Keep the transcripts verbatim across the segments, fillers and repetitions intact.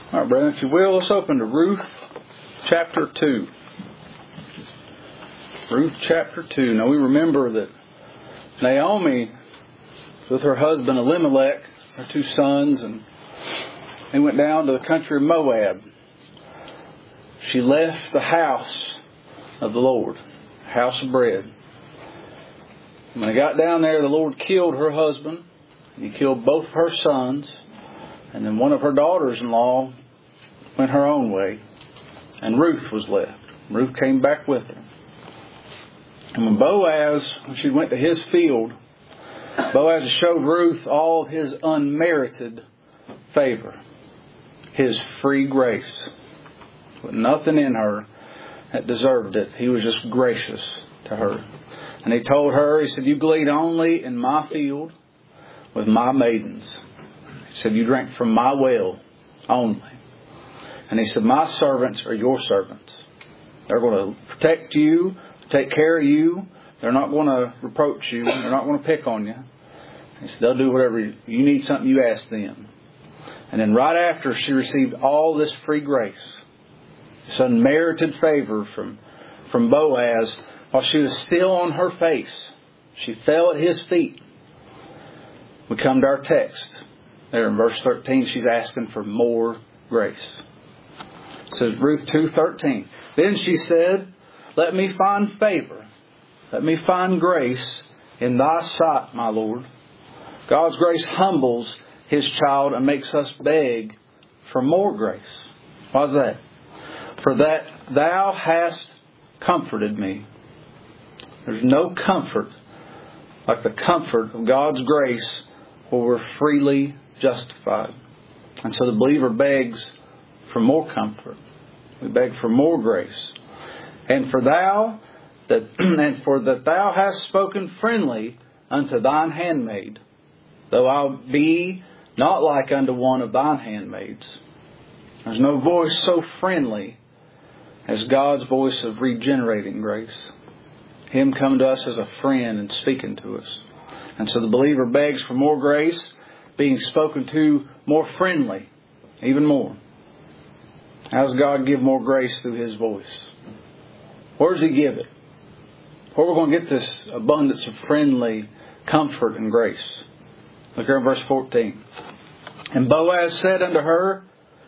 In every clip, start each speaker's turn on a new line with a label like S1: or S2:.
S1: All right, brethren, if you will, let's open to Ruth chapter two. Ruth chapter two. Now we remember that Naomi, with her husband Elimelech, her two sons, and they went down to the country of Moab. She left the house of the Lord, house of bread. When they got down there, the Lord killed her husband. He killed both of her sons. And then one of her daughters-in-law went her own way. And Ruth was left. Ruth came back with her. And when Boaz, when she went to his field, Boaz showed Ruth all of his unmerited favor. His free grace. With nothing in her that deserved it. He was just gracious to her. And he told her, he said, you glean only in my field with my maidens. He said, you drink from my well only. And he said, my servants are your servants. They're going to protect you, take care of you. They're not going to reproach you. They're not going to pick on you. He said, they'll do whatever you, you need something, you ask them. And then right after she received all this free grace, this unmerited favor from, from Boaz, while she was still on her face, she fell at his feet. We come to our text. There in verse thirteen, she's asking for more grace. It says Ruth two thirteen. Then she said, let me find favor. Let me find grace in thy sight, my Lord. God's grace humbles His child and makes us beg for more grace. Why is that? For that thou hast comforted me. There's no comfort like the comfort of God's grace where we're freely justified. And so the believer begs for more comfort. We beg for more grace. And for thou that and for that thou hast spoken friendly unto thine handmaid, though I be not like unto one of thine handmaids. There's no voice so friendly as God's voice of regenerating grace. Him coming to us as a friend and speaking to us. And so the believer begs for more grace, being spoken to more friendly, even more. How does God give more grace through His voice? Where does He give it? Where are we going to get this abundance of friendly comfort and grace? Look here in verse fourteen. And Boaz said unto her,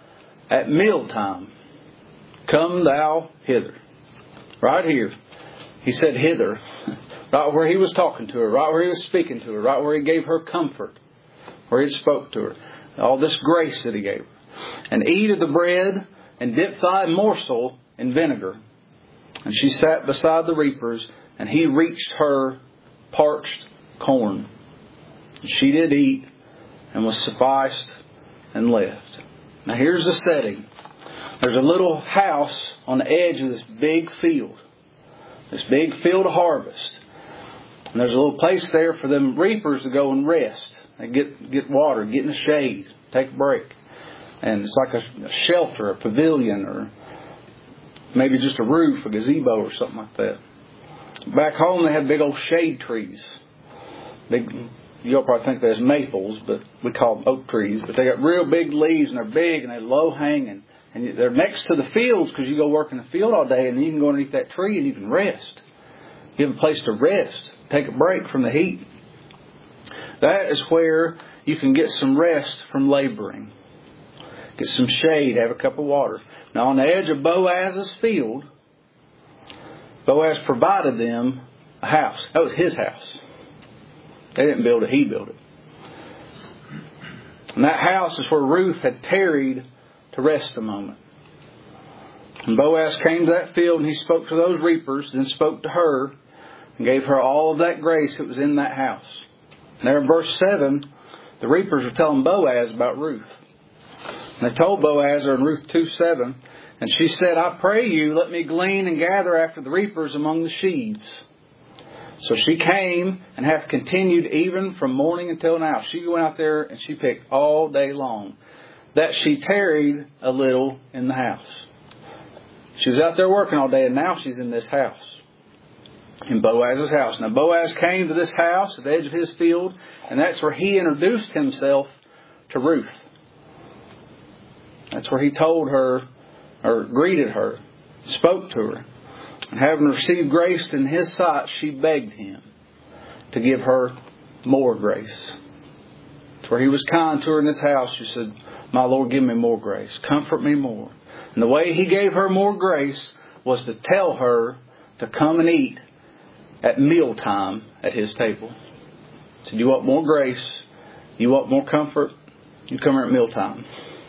S1: at mealtime, come thou hither. Right here. He said hither. Right where he was talking to her. Right where he was speaking to her. Right where he gave her comfort. Where he spoke to her. All this grace that he gave her. And eat of the bread and dip thy morsel in vinegar. And she sat beside the reapers, and he reached her parched corn. And she did eat and was sufficed and left. Now here's the setting. There's a little house on the edge of this big field. This big field of harvest. And there's a little place there for them reapers to go and rest. They get get water, get in the shade, take a break. And it's like a, a shelter, a pavilion, or maybe just a roof, a gazebo or something like that. Back home they had big old shade trees. Big, you'll probably think there's maples, but we call them oak trees. But they got real big leaves, and they're big, and they're low hanging. And they're next to the fields because you go work in the field all day, and then you can go underneath that tree and you can rest. You have a place to rest, take a break from the heat. That is where you can get some rest from laboring. Get some shade, have a cup of water. Now on the edge of Boaz's field, Boaz provided them a house. That was his house. They didn't build it, he built it. And that house is where Ruth had tarried to rest a moment. And Boaz came to that field and he spoke to those reapers, then spoke to her and gave her all of that grace that was in that house. And there in verse seven, the reapers were telling Boaz about Ruth. And they told Boaz in Ruth two seven, and she said, I pray you, let me glean and gather after the reapers among the sheaves. So she came and hath continued even from morning until now. She went out there and she picked all day long. That she tarried a little in the house. She was out there working all day, and now she's in this house. In Boaz's house. Now Boaz came to this house at the edge of his field, and that's where he introduced himself to Ruth. That's where He told her, or greeted her, spoke to her. And having received grace in His sight, she begged Him to give her more grace. That's where He was kind to her in His house. She said, my Lord, give me more grace. Comfort me more. And the way He gave her more grace was to tell her to come and eat at mealtime at His table. He said, you want more grace? You want more comfort? You come here at mealtime.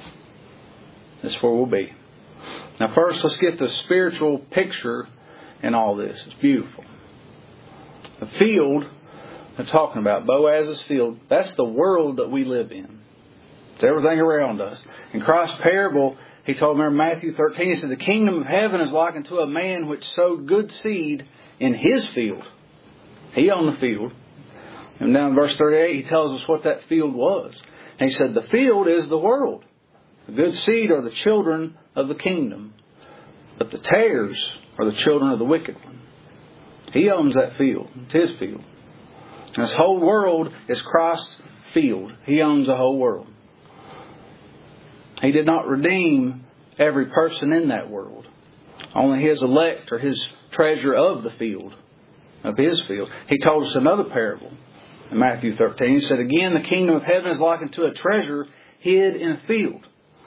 S1: That's where we'll be. Now first, let's get the spiritual picture in all this. It's beautiful. The field I'm talking about, Boaz's field, that's the world that we live in. It's everything around us. In Christ's parable, He told me in Matthew thirteen, He said, the kingdom of heaven is likened to a man which sowed good seed in his field. He owned the field. And down in verse thirty-eight, He tells us what that field was. And He said, the field is the world. The good seed are the children of the kingdom. But the tares are the children of the wicked one. He owns that field. It's His field. And this whole world is Christ's field. He owns the whole world. He did not redeem every person in that world. Only His elect or His treasure of the field, of His field. He told us another parable in Matthew thirteen. He said, again, the kingdom of heaven is likened to a treasure hid in a field,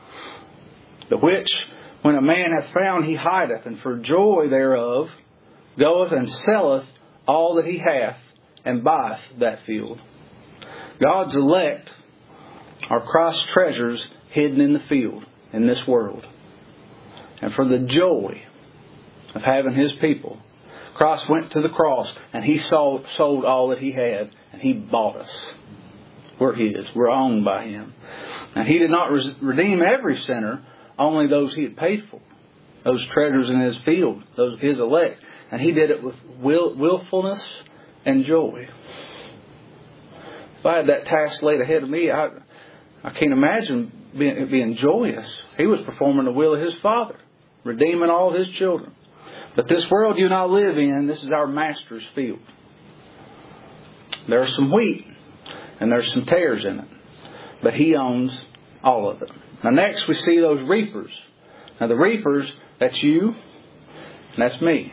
S1: the which, when a man hath found, he hideth, and for joy thereof goeth and selleth all that he hath, and buyeth that field. God's elect are Christ's treasures hidden in the field, in this world. And for the joy of having His people, Christ went to the cross and He sold, sold all that He had, and He bought us. We're His. We're owned by Him. And He did not res- redeem every sinner, only those He had paid for. Those treasures in His field, those His elect. And He did it with will, willfulness and joy. If I had that task laid ahead of me, I, I can't imagine being, being joyous. He was performing the will of His Father, redeeming all of His children. But this world you and I live in, this is our Master's field. There's some wheat and there's some tares in it. But He owns all of it. Now next we see those reapers. Now the reapers, that's you and that's me.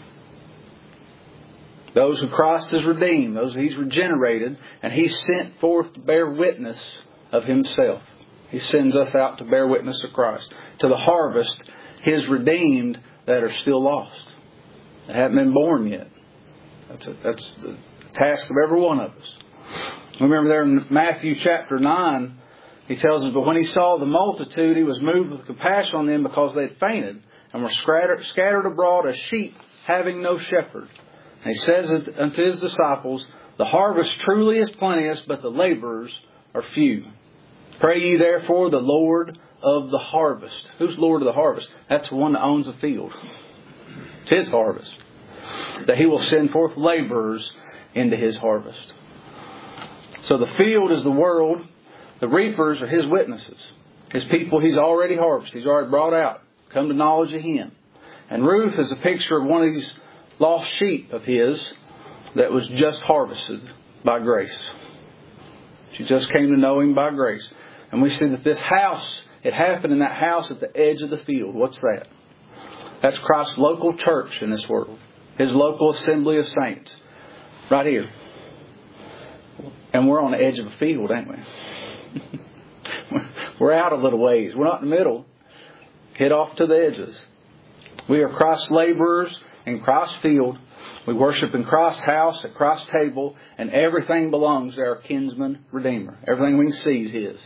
S1: Those who Christ has redeemed, those He's regenerated, and He's sent forth to bear witness of Himself. He sends us out to bear witness of Christ. To the harvest, His redeemed that are still lost. They haven't been born yet. That's, a, that's the task of every one of us. Remember there in Matthew chapter nine, He tells us, but when He saw the multitude, He was moved with compassion on them because they had fainted and were scattered, scattered abroad as sheep having no shepherd. And He says unto His disciples, the harvest truly is plenteous, but the laborers are few. Pray ye therefore the Lord of the harvest. Who's Lord of the harvest? That's the one that owns the field. It's His harvest. That He will send forth laborers into His harvest. So the field is the world. The reapers are His witnesses. His people He's already harvested. He's already brought out. Come to knowledge of Him. And Ruth is a picture of one of these lost sheep of His that was just harvested by grace. She just came to know Him by grace. And we see that this house, it happened in that house at the edge of the field. What's that? That's Christ's local church in this world. His local assembly of saints. Right here. And we're on the edge of a field, ain't we? We're out a little ways. We're not in the middle. Head off to the edges. We are Christ's laborers in Christ's field. We worship in Christ's house, at Christ's table, and everything belongs to our kinsman Redeemer. Everything we can see is His.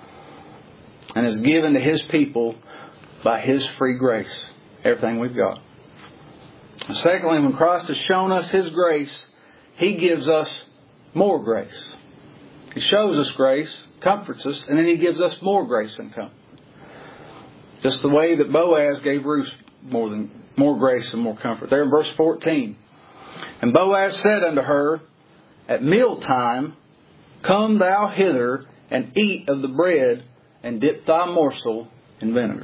S1: And is given to His people by His free grace. Everything we've got. And secondly, when Christ has shown us His grace, He gives us more grace. He shows us grace, comforts us, and then He gives us more grace and comfort. Just the way that Boaz gave Ruth more than more grace and more comfort. There in verse fourteen. And Boaz said unto her, at mealtime, come thou hither and eat of the bread, and dip thy morsel in vinegar.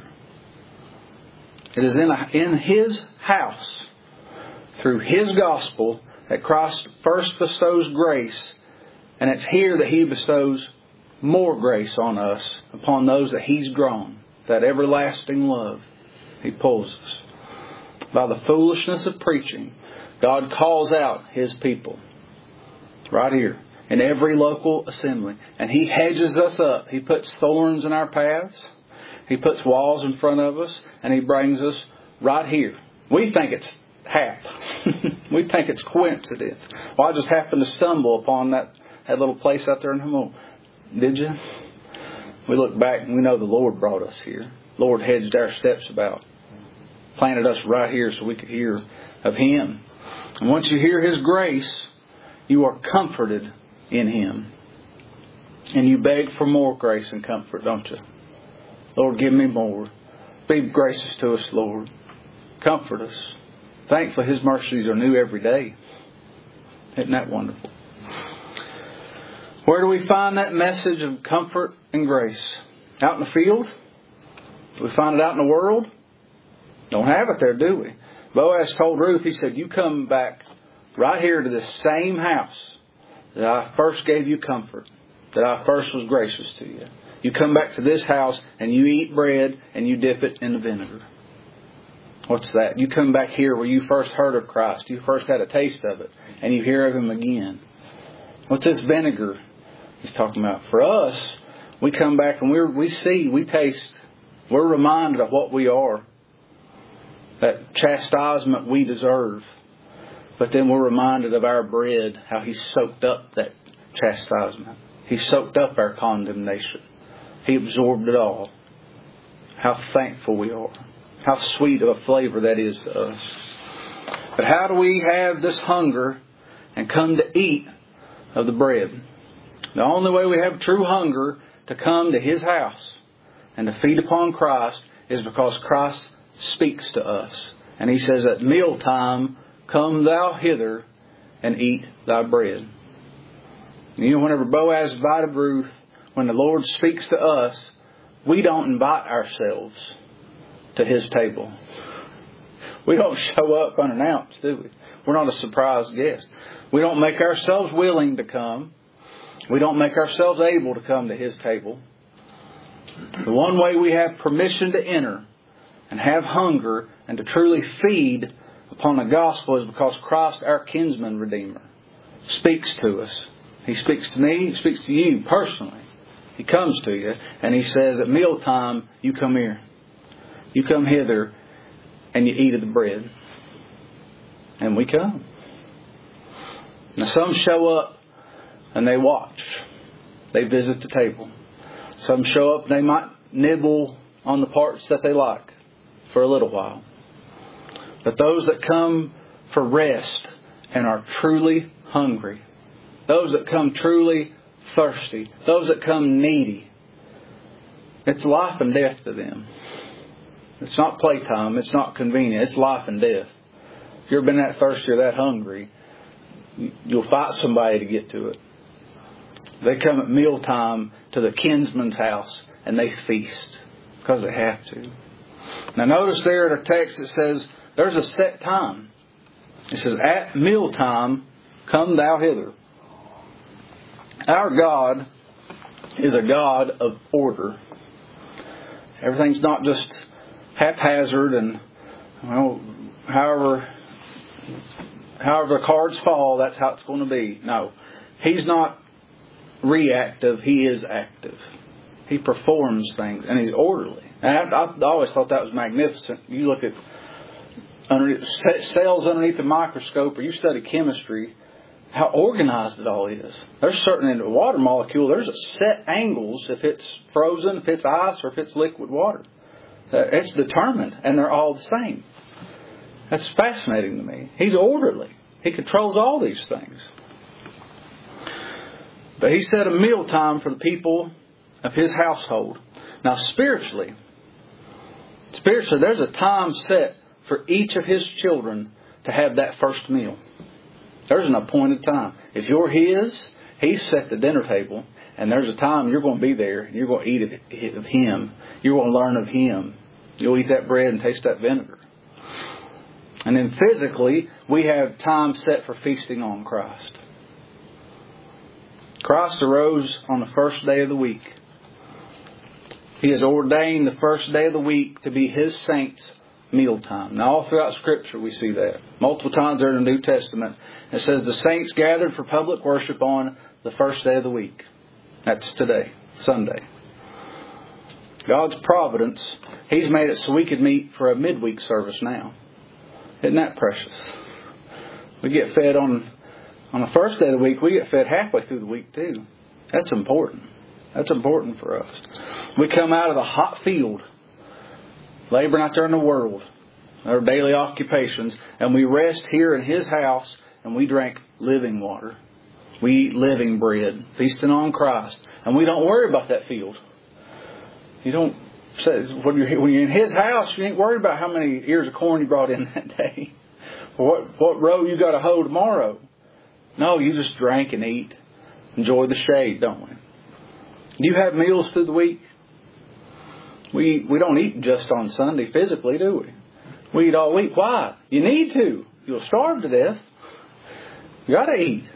S1: It is in, a, in His house, through His gospel, that Christ first bestows grace, and it's here that He bestows more grace on us, upon those that He's drawn. that everlasting love, He pulls us. By the foolishness of preaching, God calls out His people. Right here. In every local assembly. And He hedges us up. He puts thorns in our paths. He puts walls in front of us. And He brings us right here. We think it's hap. We think it's coincidence. Well, I just happened to stumble upon that, that little place out there in Hamon. Did you? We look back and we know the Lord brought us here. Lord hedged our steps about. Planted us right here so we could hear of Him. And once you hear His grace, you are comforted in Him. And you beg for more grace and comfort, don't you? Lord, give me more. Be gracious to us, Lord. Comfort us. Thankfully, His mercies are new every day. Isn't that wonderful? Where do we find that message of comfort and grace? Out in the field? Do we find it out in the world? Don't have it there, do we? Boaz told Ruth, he said, you come back right here to this same house that I first gave you comfort, that I first was gracious to you. You come back to this house and you eat bread and you dip it in the vinegar. What's that? You come back here where you first heard of Christ. You first had a taste of it. And you hear of Him again. What's this vinegar He's talking about? For us, we come back and we we see, we taste, we're reminded of what we are. That chastisement we deserve. But then we're reminded of our bread, how He soaked up that chastisement. He soaked up our condemnation. He absorbed it all. How thankful we are. How sweet of a flavor that is to us. But how do we have this hunger and come to eat of the bread? The only way we have true hunger to come to His house and to feed upon Christ is because Christ speaks to us. And He says at mealtime, come thou hither and eat thy bread. You know, whenever Boaz invited Ruth, when the Lord speaks to us, we don't invite ourselves to His table. We don't show up unannounced, do we? We're not a surprise guest. We don't make ourselves willing to come. We don't make ourselves able to come to His table. The one way we have permission to enter and have hunger and to truly feed upon the gospel is because Christ, our kinsman redeemer, speaks to us. He speaks to me, He speaks to you personally. He comes to you and He says at mealtime, you come here. You come hither and you eat of the bread. And we come. Now some show up and they watch. They visit the table. Some show up and they might nibble on the parts that they like for a little while. But those that come for rest and are truly hungry, those that come truly thirsty, those that come needy, it's life and death to them. It's not playtime. It's not convenient. It's life and death. If you've ever been that thirsty or that hungry, you'll fight somebody to get to it. They come at mealtime to the kinsman's house and they feast because they have to. Now notice there in our text it says there's a set time. It says at mealtime come thou hither. Our God is a God of order. Everything's not just haphazard and, well, however, however the cards fall, that's how it's going to be. No. He's not reactive. He is active. He performs things and He's orderly. And I, I always thought that was magnificent. You look at underneath, cells underneath the microscope or you study chemistry, how organized it all is. There's certainly in a water molecule, there's a set angles if it's frozen, if it's ice, or if it's liquid water. It's determined, and they're all the same. That's fascinating to me. He's orderly. He controls all these things. But He set a mealtime for the people of His household. Now spiritually, spiritually, there's a time set for each of His children to have that first meal. There's an appointed time. If you're His, He's set the dinner table. And there's a time you're going to be there. And you're going to eat of Him. You're going to learn of Him. You'll eat that bread and taste that vinegar. And then physically, we have time set for feasting on Christ. Christ arose on the first day of the week. He has ordained the first day of the week to be His saints' mealtime. Now, all throughout Scripture we see that. Multiple times there in the New Testament. It says the saints gathered for public worship on the first day of the week. That's today, Sunday. God's providence, He's made it so we could meet for a midweek service now. Isn't that precious? We get fed on, on the first day of the week. We get fed halfway through the week too. That's important. That's important for us. We come out of the hot field, laboring out there in the world, our daily occupations, and we rest here in His house, and we drink living water. We eat living bread, feasting on Christ. And we don't worry about that field. You don't say, when you're, when you're in His house, you ain't worried about how many ears of corn you brought in that day. Or what, what row you got to hoe tomorrow. No, you just drink and eat. Enjoy the shade, don't we? Do you have meals through the week? We we don't eat just on Sunday physically, do we? We eat all week. Why? You need to. You'll starve to death. You got to eat.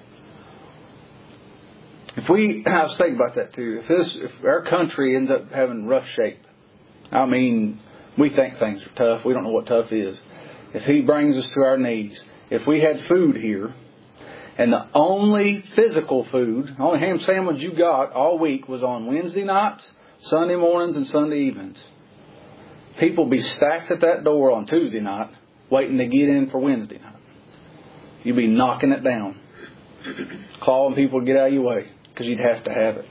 S1: If we, I was thinking about that too. If this, if our country ends up having rough shape, I mean, we think things are tough. We don't know what tough is. If He brings us to our knees, if we had food here, and the only physical food, the only ham sandwich you got all week was on Wednesday nights, Sunday mornings, and Sunday evenings, people be stacked at that door on Tuesday night, waiting to get in for Wednesday night. You'd be knocking it down, clawing people to get out of your way, because you'd have to have it.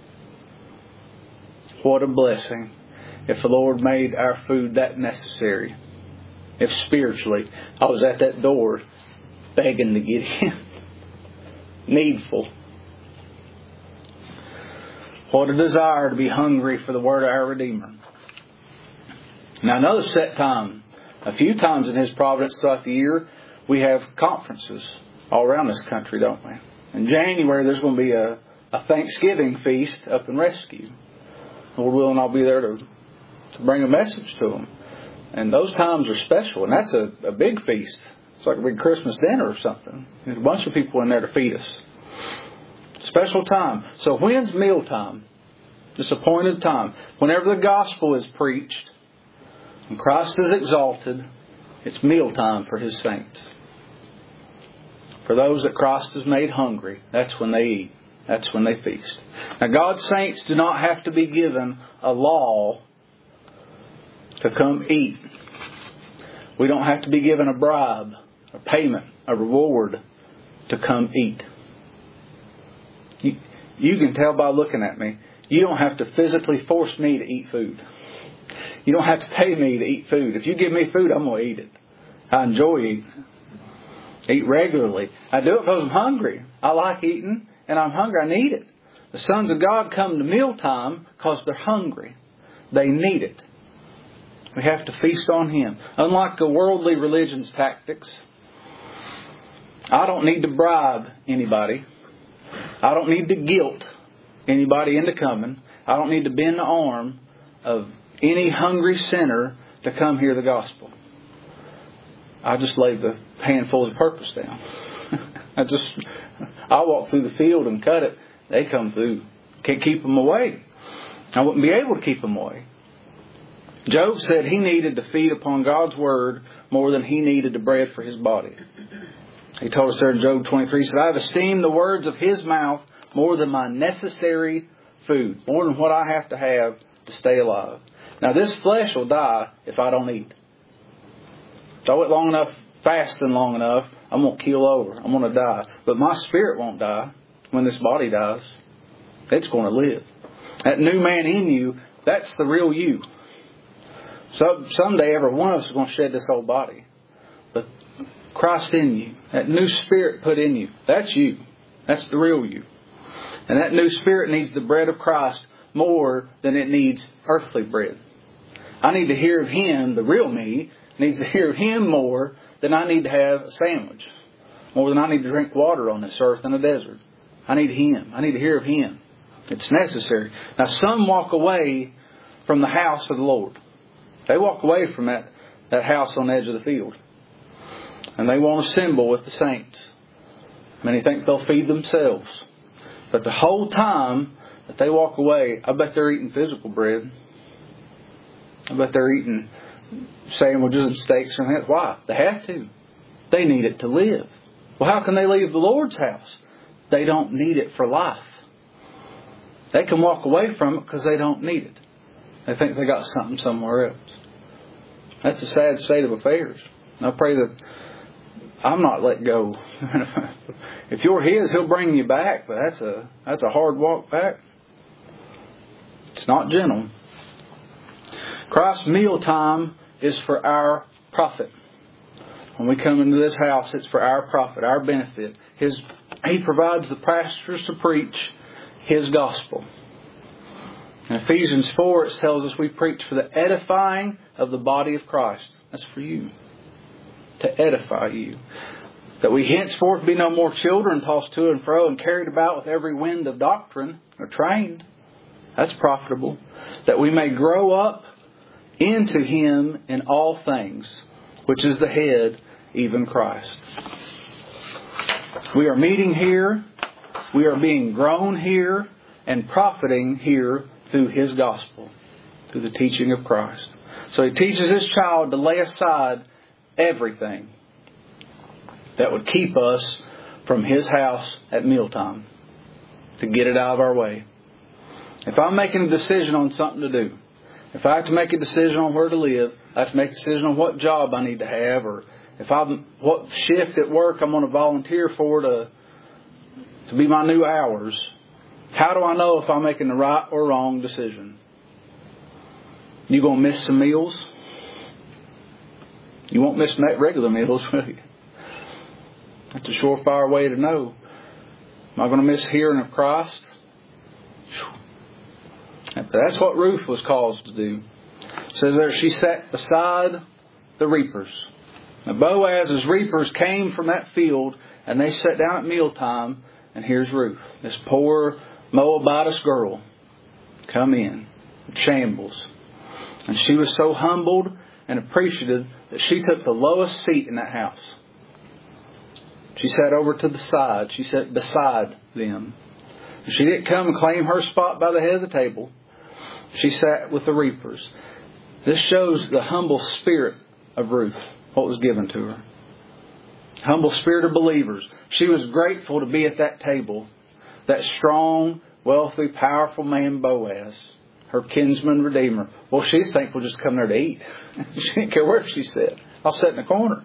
S1: What a blessing if the Lord made our food that necessary. If spiritually I was at that door begging to get in. Needful. What a desire to be hungry for the word of our Redeemer. Now another set time. A few times in His providence throughout the year, we have conferences all around this country, don't we? In January there's going to be a, a Thanksgiving feast up in Rescue. Lord willing, I'll be there to, to bring a message to them. And those times are special. And that's a, a big feast. It's like a big Christmas dinner or something. There's a bunch of people in there to feed us. Special time. So when's mealtime? This appointed time. Whenever the gospel is preached and Christ is exalted, it's mealtime for His saints. For those that Christ has made hungry, that's when they eat. That's when they feast. Now God's saints do not have to be given a law to come eat. We don't have to be given a bribe, a payment, a reward to come eat. You, you can tell by looking at me. You don't have to physically force me to eat food. You don't have to pay me to eat food. If you give me food, I'm going to eat it. I enjoy eating. Eat regularly. I do it because I'm hungry. I like eating and I'm hungry. I need it. The sons of God come to mealtime because they're hungry. They need it. We have to feast on Him. Unlike the worldly religion's tactics, I don't need to bribe anybody. I don't need to guilt anybody into coming. I don't need to bend the arm of any hungry sinner to come hear the gospel. I just lay the handfuls of purpose down. I just, I walk through the field and cut it. They come through. Can't keep them away. I wouldn't be able to keep them away. Job said he needed to feed upon God's word more than he needed the bread for his body. He told us there in Job twenty-three, he said, I have esteemed the words of His mouth more than my necessary food, more than what I have to have to stay alive. Now this flesh will die if I don't eat. Throw it long enough, fasting long enough, I'm going to keel over. I'm going to die. But my spirit won't die when this body dies. It's going to live. That new man in you, that's the real you. So someday every one of us is going to shed this old body. But Christ in you, that new spirit put in you, that's you. That's the real you. And that new spirit needs the bread of Christ more than it needs earthly bread. I need to hear of Him, the real me, needs to hear of Him more than I need to have a sandwich. More than I need to drink water on this earth in a desert. I need Him. I need to hear of Him. It's necessary. Now some walk away from the house of the Lord. They walk away from that, that house on the edge of the field. And they want to assemble with the saints. Many think they'll feed themselves. But the whole time that they walk away, I bet they're eating physical bread. I bet they're eating sandwiches and steaks and that. Why? They have to. They need it to live. Well, how can they leave the Lord's house? They don't need it for life. They can walk away from it because they don't need it. They think they got something somewhere else. That's a sad state of affairs. I pray that I'm not let go. If you're His, He'll bring you back, but that's a that's a hard walk back. It's not gentle. Christ's mealtime is for our profit. When we come into this house, it's for our profit, our benefit. His He provides the pastors to preach His gospel. In Ephesians four, it tells us we preach for the edifying of the body of Christ. That's for you. To edify you. That we henceforth be no more children tossed to and fro and carried about with every wind of doctrine, or trained. That's profitable. That we may grow up into Him in all things, which is the head, even Christ. We are meeting here. We are being grown here and profiting here through His gospel, through the teaching of Christ. So He teaches His child to lay aside everything that would keep us from His house at mealtime, to get it out of our way. If I'm making a decision on something to do, if I have to make a decision on where to live, I have to make a decision on what job I need to have, or if I'm what shift at work I'm going to volunteer for to to be my new hours, how do I know if I'm making the right or wrong decision? You going to miss some meals? You won't miss regular meals, will you? That's a surefire way to know. Am I going to miss hearing of Christ? That's what Ruth was caused to do. It says there, she sat beside the reapers. Now Boaz's reapers came from that field, and they sat down at mealtime, and here's Ruth, this poor Moabitess girl, come in, in shambles. And she was so humbled and appreciative that she took the lowest seat in that house. She sat over to the side. She sat beside them. She didn't come and claim her spot by the head of the table. She sat with the reapers. This shows the humble spirit of Ruth, what was given to her. Humble spirit of believers. She was grateful to be at that table. That strong, wealthy, powerful man Boaz, her kinsman redeemer. Well, she's thankful just to come there to eat. She didn't care where she sat. I'll sit in the corner.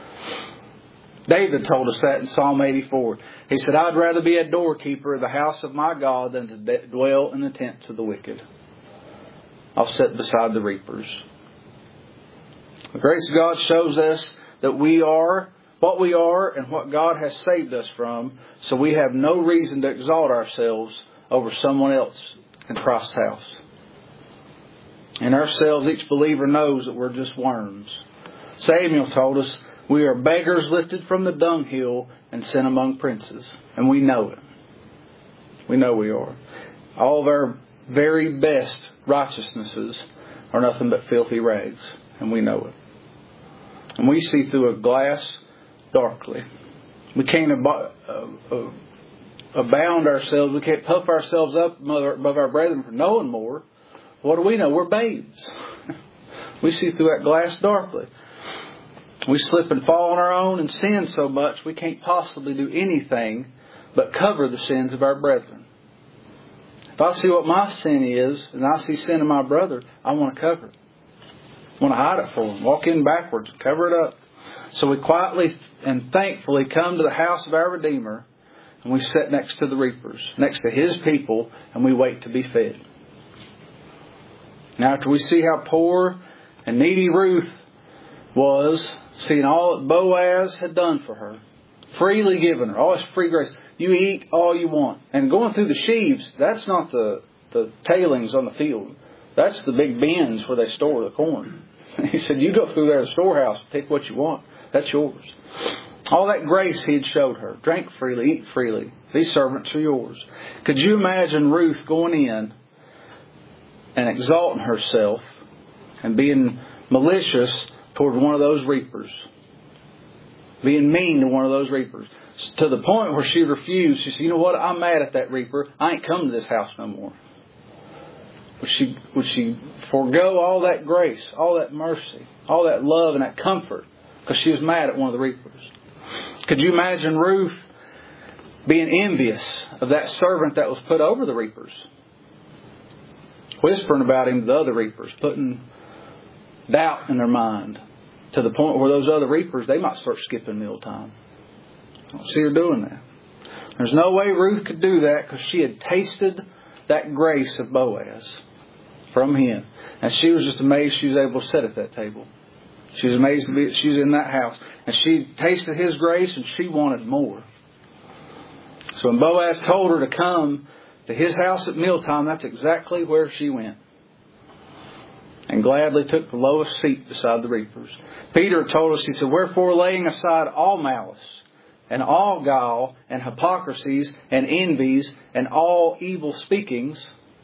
S1: David told us that in Psalm eighty-four. He said, I'd rather be a doorkeeper of the house of my God than to dwell in the tents of the wicked. I'll sit beside the reapers. The grace of God shows us that we are what we are and what God has saved us from, so we have no reason to exalt ourselves over someone else in Christ's house. In ourselves, each believer knows that we're just worms. Samuel told us we are beggars lifted from the dunghill and sent among princes. And we know it. We know we are. All of our very best righteousnesses are nothing but filthy rags. And we know it. And we see through a glass darkly. We can't ab- uh, uh, abound ourselves. We can't puff ourselves up above our brethren for knowing more. What do we know? We're babes. We see through that glass darkly. We slip and fall on our own and sin so much we can't possibly do anything but cover the sins of our brethren. If I see what my sin is and I see sin in my brother, I want to cover it. I want to hide it for him. Walk in backwards and cover it up. So we quietly and thankfully come to the house of our Redeemer, and we sit next to the reapers, next to His people, and we wait to be fed. Now after we see how poor and needy Ruth was, seeing all that Boaz had done for her, freely given her, all His free grace. You eat all you want. And going through the sheaves, that's not the, the tailings on the field. That's the big bins where they store the corn. He said, you go through there to the storehouse, pick what you want. That's yours. All that grace He had showed her. Drink freely, eat freely. These servants are yours. Could you imagine Ruth going in and exalting herself and being malicious toward one of those reapers? Being mean to one of those reapers. To the point where she refused. She said, you know what? I'm mad at that reaper. I ain't coming to this house no more. Would she, would she forego all that grace, all that mercy, all that love and that comfort because she was mad at one of the reapers? Could you imagine Ruth being envious of that servant that was put over the reapers? Whispering about him to the other reapers, putting doubt in their mind to the point where those other reapers, they might start skipping mealtime. I don't see her doing that. There's no way Ruth could do that because she had tasted that grace of Boaz from him. And she was just amazed she was able to sit at that table. She was amazed to be, she was in that house. And she tasted his grace and she wanted more. So when Boaz told her to come to his house at mealtime, that's exactly where she went. And gladly took the lowest seat beside the reapers. Peter told us, he said, wherefore laying aside all malice, and all guile, and hypocrisies, and envies, and all evil speakings,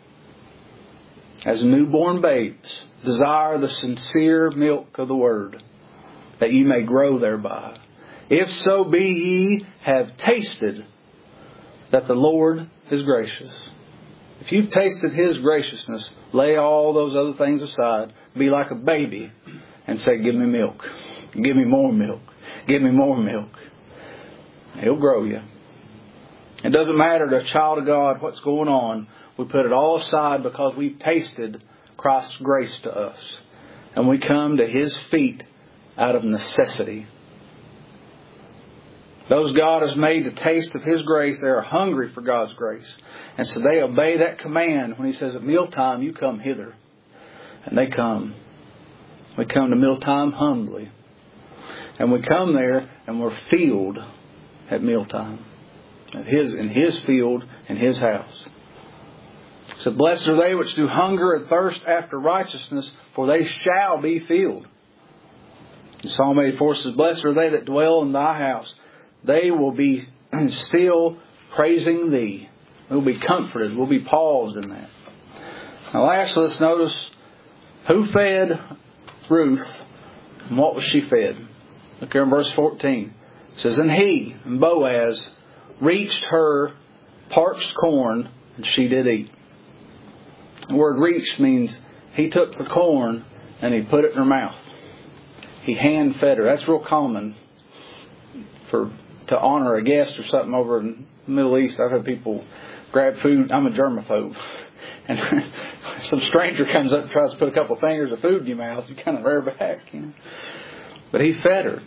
S1: as newborn babes, desire the sincere milk of the word, that ye may grow thereby. If so be ye have tasted that the Lord is gracious. If you've tasted His graciousness, lay all those other things aside. Be like a baby and say, give me milk. Give me more milk. Give me more milk. He'll grow you. It doesn't matter to a child of God what's going on. We put it all aside because we've tasted Christ's grace to us. And we come to His feet out of necessity. Those God has made to taste of His grace, they are hungry for God's grace. And so they obey that command when He says at mealtime, you come hither. And they come. We come to mealtime humbly. And we come there and we're filled at mealtime. At his, in His field, in His house. So blessed are they which do hunger and thirst after righteousness, for they shall be filled. And Psalm eighty-four says, blessed are they that dwell in Thy house. They will be still praising Thee. We'll be comforted. We'll be paused in that. Now lastly, let's notice who fed Ruth and what was she fed. Look here in verse fourteen. It says, and he, and Boaz, reached her parched corn, and she did eat. The word reached means he took the corn and he put it in her mouth. He hand fed her. That's real common for to honor a guest or something over in the Middle East. I've had people grab food. I'm a germaphobe. And some stranger comes up and tries to put a couple of fingers of food in your mouth. You kind of rear back. You know? But he fed her.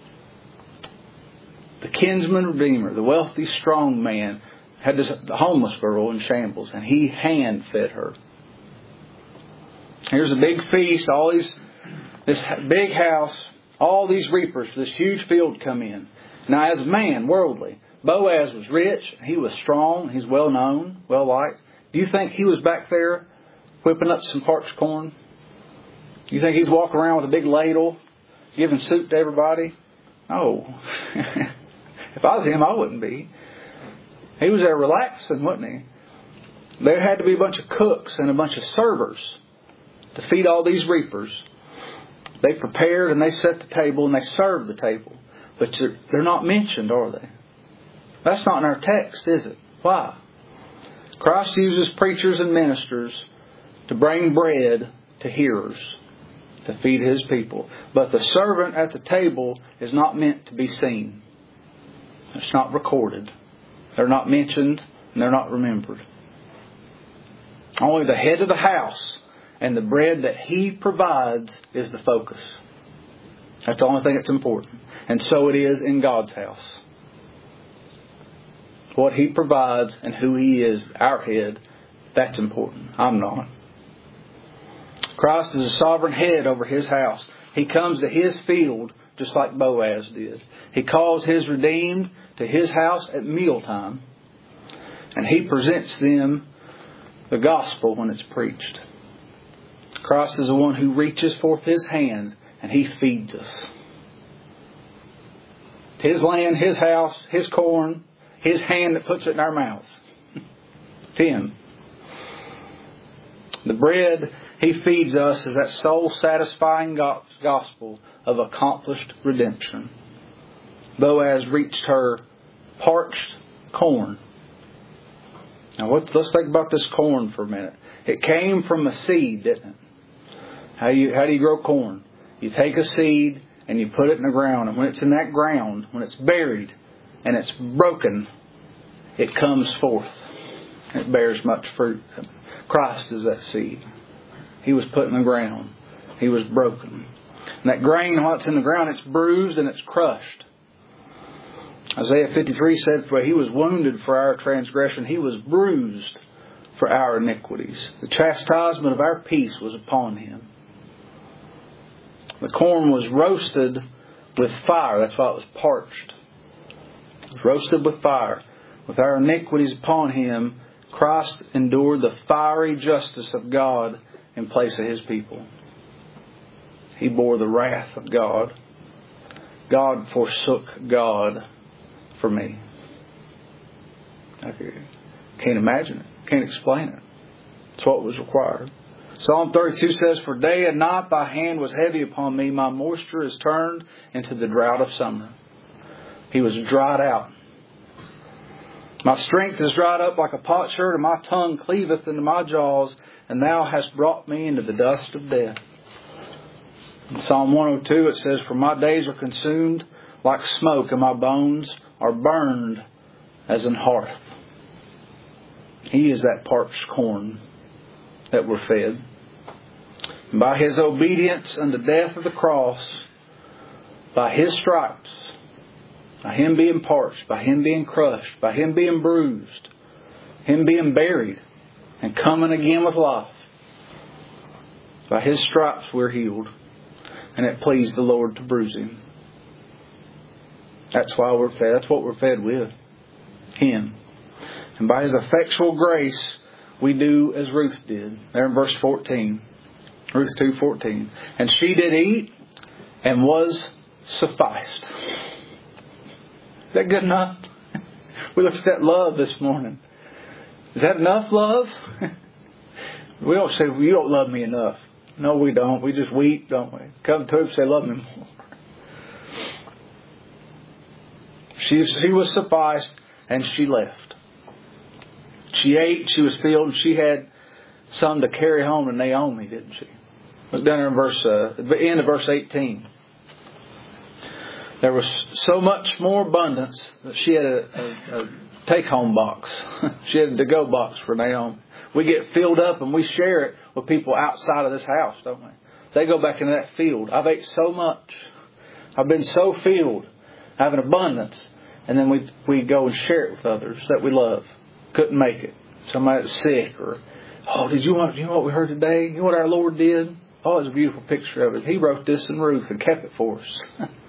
S1: The kinsman redeemer, the wealthy strong man, had this homeless girl in shambles. And he hand fed her. Here's a big feast. All these, this big house. All these reapers for this huge field come in. Now, as a man, worldly, Boaz was rich. He was strong. He's well known, well liked. Do you think he was back there whipping up some parched corn? Do you think he's walking around with a big ladle, giving soup to everybody? No. If I was him, I wouldn't be. He was there relaxing, wasn't he? There had to be a bunch of cooks and a bunch of servers to feed all these reapers. They prepared and they set the table and they served the table. But they're not mentioned, are they? That's not in our text, is it? Why? Christ uses preachers and ministers to bring bread to hearers, to feed His people. But the servant at the table is not meant to be seen. It's not recorded. They're not mentioned and they're not remembered. Only the head of the house and the bread that He provides is the focus. That's the only thing that's important. And so it is in God's house. What He provides and who He is, our head, that's important. I'm not. Christ is a sovereign head over His house. He comes to His field just like Boaz did. He calls His redeemed to His house at mealtime. And He presents them the gospel when it's preached. Christ is the one who reaches forth His hand and He feeds us. His land, His house, His corn, His hand that puts it in our mouths. It's Him. The bread He feeds us is that soul-satisfying gospel of accomplished redemption. Boaz reached her parched corn. Now what, let's think about this corn for a minute. It came from a seed, didn't it? How you how do you grow corn? You take a seed and you put it in the ground. And when it's in that ground, when it's buried and it's broken, it comes forth. It bears much fruit. Christ is that seed. He was put in the ground. He was broken. And that grain, while it's in the ground, it's bruised and it's crushed. Isaiah fifty-three said, "For He was wounded for our transgression. He was bruised for our iniquities. The chastisement of our peace was upon Him." The corn was roasted with fire. That's why it was parched. It was roasted with fire. With our iniquities upon Him, Christ endured the fiery justice of God in place of His people. He bore the wrath of God. God forsook God for me. I can't imagine it. Can't explain it. It's what was required. Psalm thirty-two says, "For day and night Thy hand was heavy upon me. My moisture is turned into the drought of summer." He was dried out. "My strength is dried up like a potsherd, and my tongue cleaveth into my jaws, and Thou hast brought me into the dust of death." In Psalm one oh two it says, "For my days are consumed like smoke, and my bones are burned as an hearth." He is that parched corn that we're fed. And by His obedience unto death of the cross, by His stripes, by Him being parched, by Him being crushed, by Him being bruised, Him being buried and coming again with life, by His stripes we're healed. And it pleased the Lord to bruise Him. That's why we're fed. That's what we're fed with. Him. And by His effectual grace, we do as Ruth did. There in verse fourteen. Ruth two fourteen. "And she did eat and was sufficed." Is that good enough? We looked at that love this morning. Is that enough love? We don't say, "You don't love me enough." No, we don't. We just weep, don't we? Come to Him and say, "Love me more." She, she was sufficed and she left. She ate, she was filled, and she had some to carry home to Naomi, didn't she? Look down there in verse, uh, the end of verse eighteen. There was so much more abundance that she had a, a, a take-home box. She had a to-go box for Naomi. We get filled up and we share it with people outside of this house, don't we? They go back into that field. I've ate so much. I've been so filled. I have an abundance. And then we we go and share it with others that we love. Couldn't make it. Somebody that's sick, or, "Oh, did you want, you know what we heard today? You know what our Lord did? Oh, it's a beautiful picture of it. He wrote this in Ruth and kept it for us."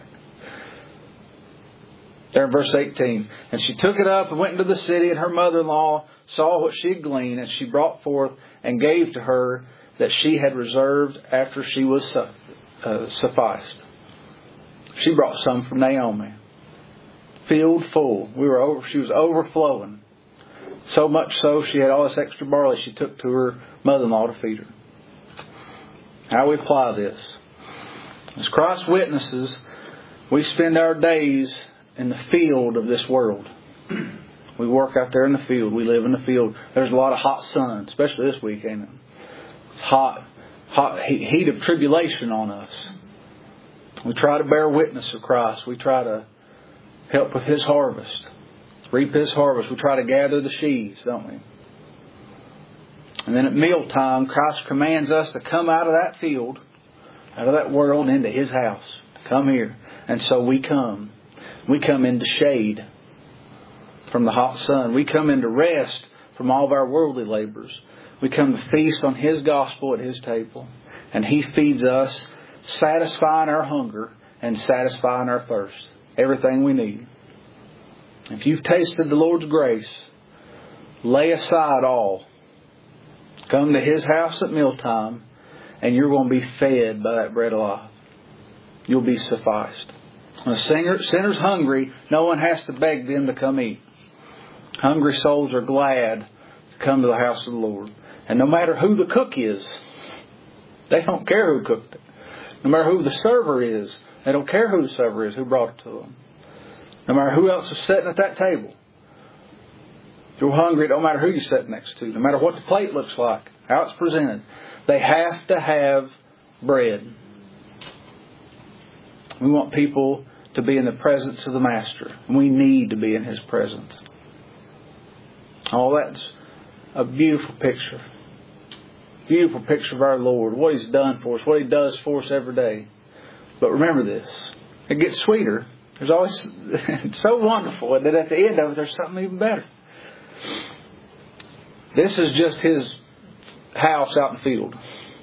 S1: There in verse eighteen. "And she took it up and went into the city, and her mother-in-law saw what she had gleaned, and she brought forth and gave to her that she had reserved after she was uh, sufficed." She brought some from Naomi. Filled full. We were over, she was overflowing. So much so, she had all this extra barley she took to her mother-in-law to feed her. How we apply this. As Christ's witnesses, we spend our days in the field of this world. We work out there in the field. We live in the field. There's a lot of hot sun, especially this week, ain't it? It's hot, hot heat of tribulation on us. We try to bear witness of Christ. We try to help with His harvest. Reap His harvest. We try to gather the sheaves, don't we? And then at mealtime, Christ commands us to come out of that field, out of that world, into His house. To come here. And so we come. We come into shade from the hot sun. We come into rest from all of our worldly labors. We come to feast on His gospel at His table. And He feeds us, satisfying our hunger and satisfying our thirst. Everything we need. If you've tasted the Lord's grace, lay aside all. Come to His house at mealtime, and you're going to be fed by that bread of life. You'll be sufficed. When a sinner, sinner's hungry, no one has to beg them to come eat. Hungry souls are glad to come to the house of the Lord. And no matter who the cook is, they don't care who cooked it. No matter who the server is, they don't care who the server is who brought it to them. No matter who else is sitting at that table. If you're hungry, it don't matter who you sit next to. No matter what the plate looks like how it's presented. They have to have bread. We want people to be in the presence of the Master. We need to be in His presence. Oh, that's a beautiful picture. Beautiful picture of our Lord. What He's done for us. What He does for us every day. But remember this. It gets sweeter. There's always, it's so wonderful that at the end of it, there's something even better. This is just His house out in the field.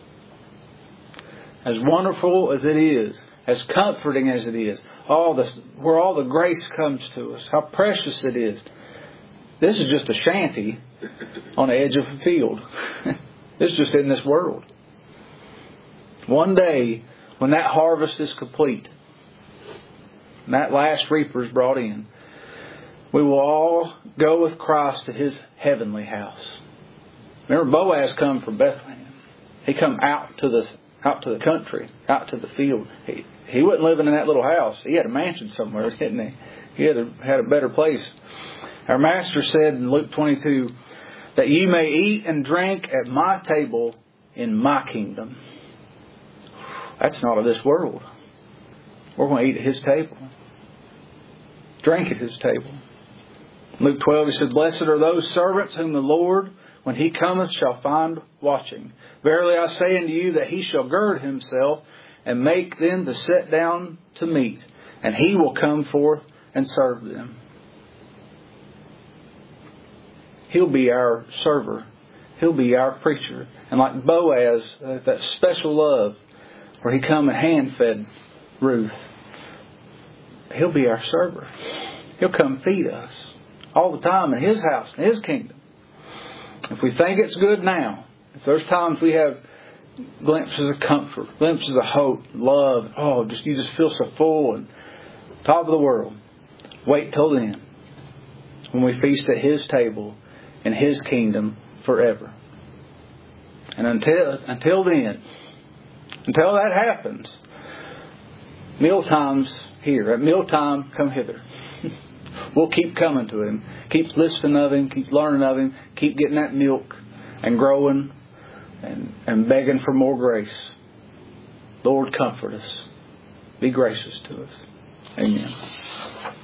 S1: As wonderful as it is, as comforting as it is, all this, where all the grace comes to us, how precious it is. This is just a shanty on the edge of a field. It's just in this world. One day, when that harvest is complete, and that last reaper is brought in, we will all go with Christ to His heavenly house. Remember, Boaz come from Bethlehem. He come out to the out to the country, out to the field. He he wasn't living in that little house. He had a mansion somewhere, didn't he? He had a, had a better place. Our Master said in Luke twenty-two, that ye may eat and drink at my table in my kingdom. That's not of this world. We're going to eat at His table. Drink at His table. Luke twelve, He said, blessed are those servants whom the Lord, when He cometh, shall find watching. Verily I say unto you that He shall gird Himself and make them to sit down to meat, and He will come forth and serve them. He'll be our server. He'll be our preacher. And like Boaz, uh, that special love where he come and hand fed Ruth, He'll be our server. He'll come feed us all the time in His house, in His kingdom. If we think it's good now, if there's times we have glimpses of comfort, glimpses of hope, love, oh, just you just feel so full and top of the world, wait till then when we feast at His table in His kingdom forever. And until until then, until that happens, meal times here. At mealtime, come hither. We'll keep coming to Him. Keep listening of Him. Keep learning of Him. Keep getting that milk and growing and, and begging for more grace. Lord, comfort us. Be gracious to us. Amen.